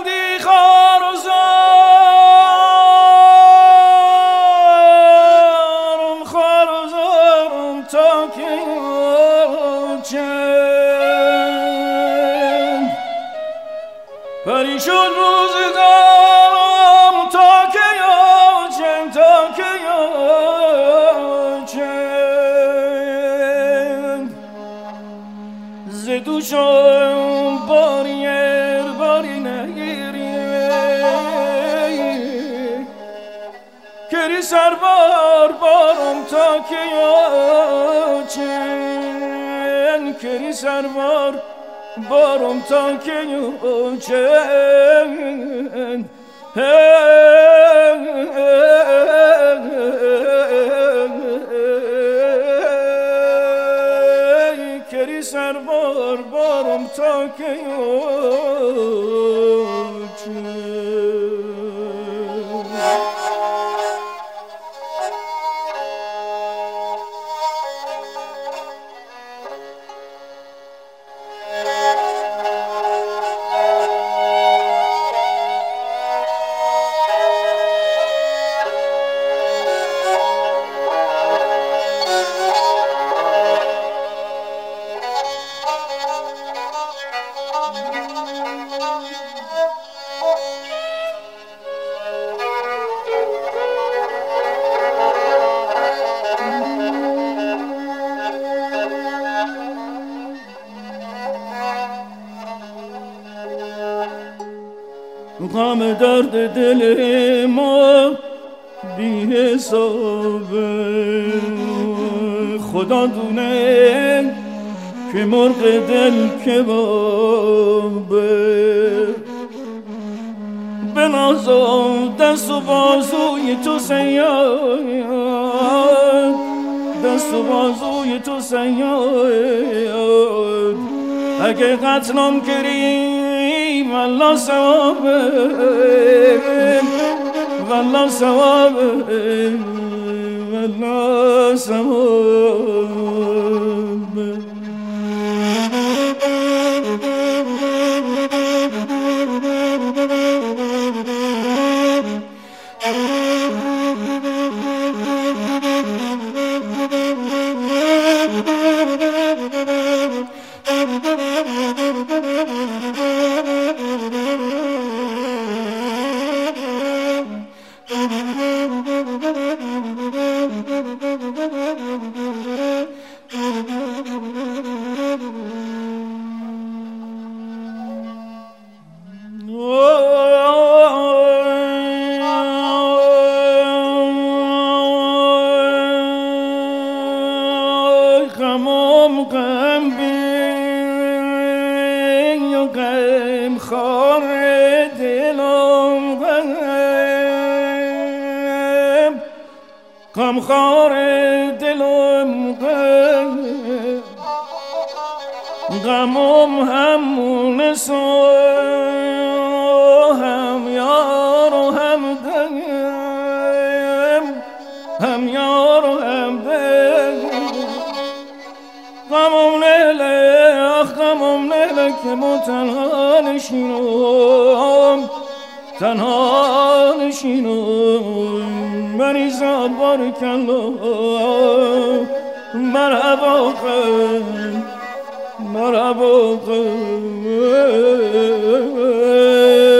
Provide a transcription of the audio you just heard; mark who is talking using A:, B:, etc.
A: بودی خار و زارم تا که چند پری شد روزگارم تا که چند ز دوشم باری نگیری کری سربار بارم تا که چند کری سربار بارم تا که چند کری سربار بارم تا که غم درد دل ما بی حسابه خدا دونه که مرغ دل کبابه به ناز و دست و بازوی تو صیاد دست و بازوی تو صیاد اگه قتلم کردی والله ثوابه والله ثوابه والله ثوابه غمخوار دلم غمم همون سو هم یار و هم دم هم یار و هم دم غمم لیله که من تنها نشینم تنها نشینم مریضا بارک الله مرحبا مرحبا